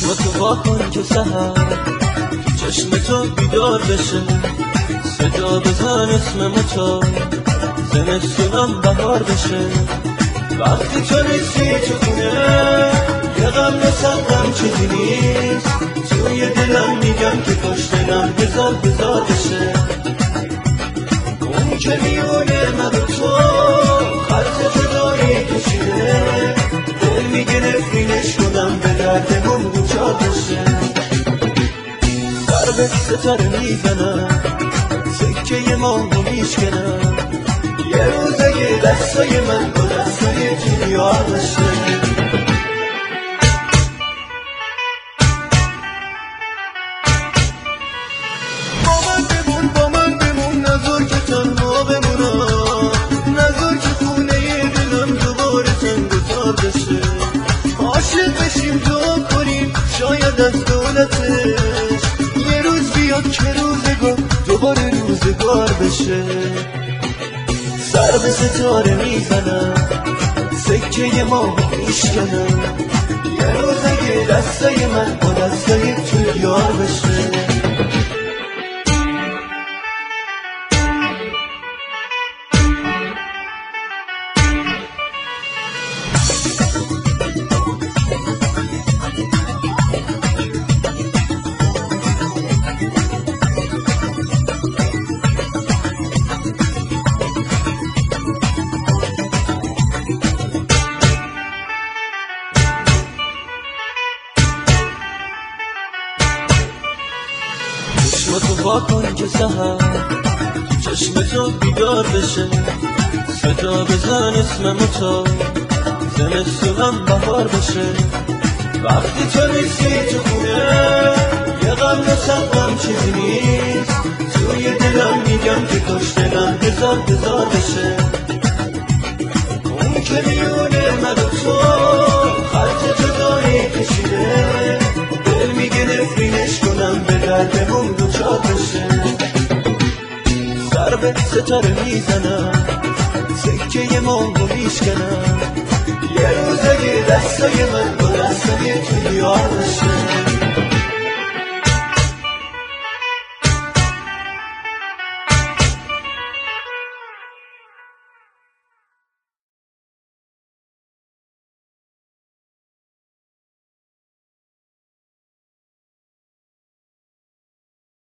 چشماتو وا کن که سحر چشم تو بیدار بشه، صدا بزن اسم ما تا زمستونم بهار بشه. وقتی تو نیستی تو خونه یه غم نسندم چیزی نیست، توی دلم میگم که کاش دلم بزار بشه. اون که میونه من و تو خط جدایی کشیده، دل میگه نفرینش کنم به دردمون دوچار بشه. سر به ستاره میزنم سکه ماهو میشکنم، یه روزه یه دستای من با دستای تو یار بشه. با من بمون نذار که تنها بمونم، نذار که خونه دلم دوباره تنگ‌وتار بشه. عاشق بشیم دعا کنیم شاید از دولتش یه روز بیاد که روزگار دوباره روزگار بشه. سر به ستاره میزنم سکه ماهو میشکنم، یه روزه یه دستای من با دستای تو یار بشه. چشماتو وا کن که سحر چشم تو بیدار بشه، صدا بزن اسممو تا زمستونم بهار بشه. وقتی تو نیستی تو خونه یه غم نسندم چیزی نیست، توی دلم میگم که کاش دلم بزار بشه. اون که میونه من و تو خط جدایی کشیده، دل میگه نفرینش کنم به دردمون دوچار بشه. سر به ستاره میزنم سکه ماهو میشکنم، یه روزه یه دستای من با دستای